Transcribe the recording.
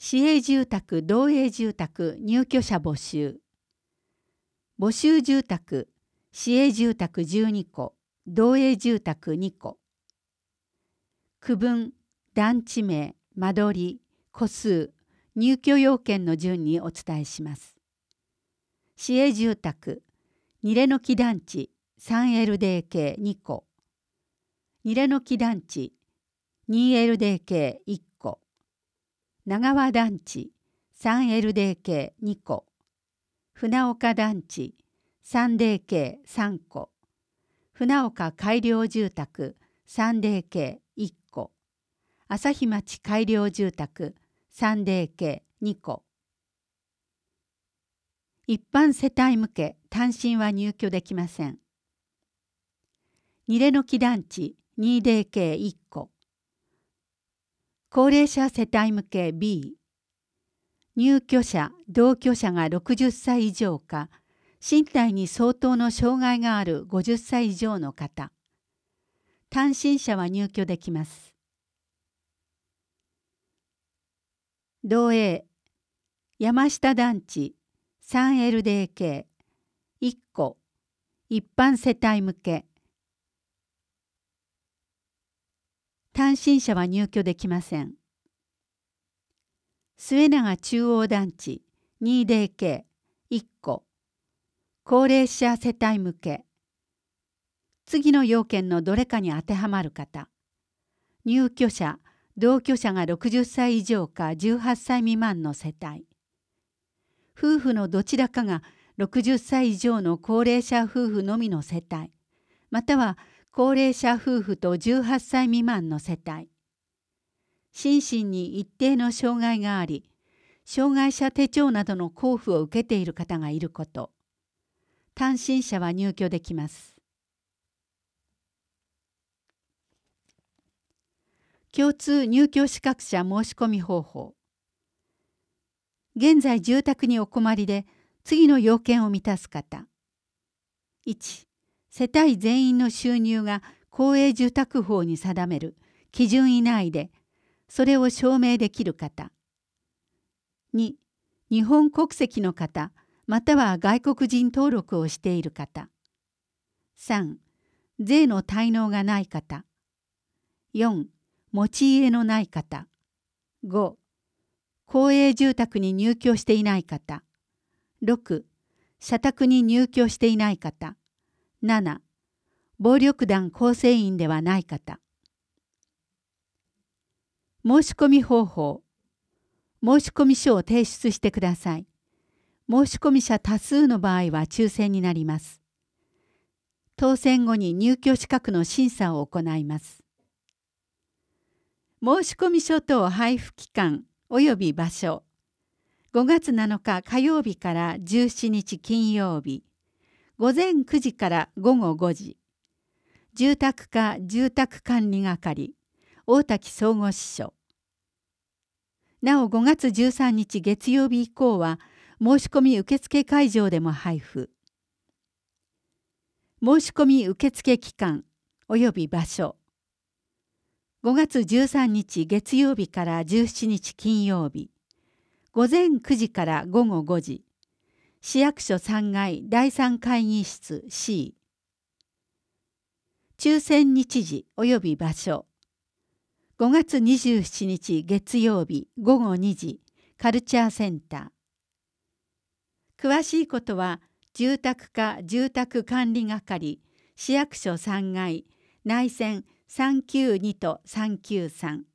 市営住宅同営住宅入居者募集。募集住宅、市営住宅12戸、同営住宅2戸。区分、団地名、間取り、戸数、入居要件の順にお伝えします。市営住宅、ニレノキ団地 3LDK2 戸。ニレノキ団地 2LDK1 戸。長和団地 3LDK2 戸。船岡団地 3DK3 戸。船岡改良住宅 3DK1 戸。朝日町改良住宅 3DK2 戸。一般世帯向け単身は入居できません。ニレノキ団地 2DK1 戸。高齢者世帯向け B。入居者・同居者が60歳以上か、身体に相当の障害がある50歳以上の方。単身者は入居できます。同営、山下団地 3LDK1 戸、一般世帯向け。単身者は入居できません。末永中央団地 2DK1 戸、高齢者世帯向け。次の要件のどれかに当てはまる方。入居者、同居者が60歳以上か18歳未満の世帯。夫婦のどちらかが60歳以上の高齢者夫婦のみの世帯、または高齢者夫婦と18歳未満の世帯。心身に一定の障害があり、障害者手帳などの交付を受けている方がいること。単身者は入居できます。共通入居資格者申し込み方法。現在住宅にお困りで次の要件を満たす方。1、世帯全員の収入が公営住宅法に定める基準以内で、それを証明できる方。2、日本国籍の方、または外国人登録をしている方。3、税の滞納がない方。4、持ち家のない方。5、公営住宅に入居していない方。6、社宅に入居していない方。7、暴力団構成員ではない方。申し込み方法。申込書を提出してください。申込者多数の場合は抽選になります。当選後に入居資格の審査を行います。申込書等配布期間及び場所。5月7日火曜日から17日金曜日。午前9時から午後5時。住宅課住宅管理係大滝総合支所。なお5月13日月曜日以降は申し込み受付会場でも配布。申し込み受付期間及び場所。5月13日月曜日から17日金曜日。午前9時から午後5時。市役所3階第3会議室 C。抽選日時及び場所。5月27日月曜日午後2時カルチャーセンター。詳しいことは住宅課住宅管理係市役所3階内線392と393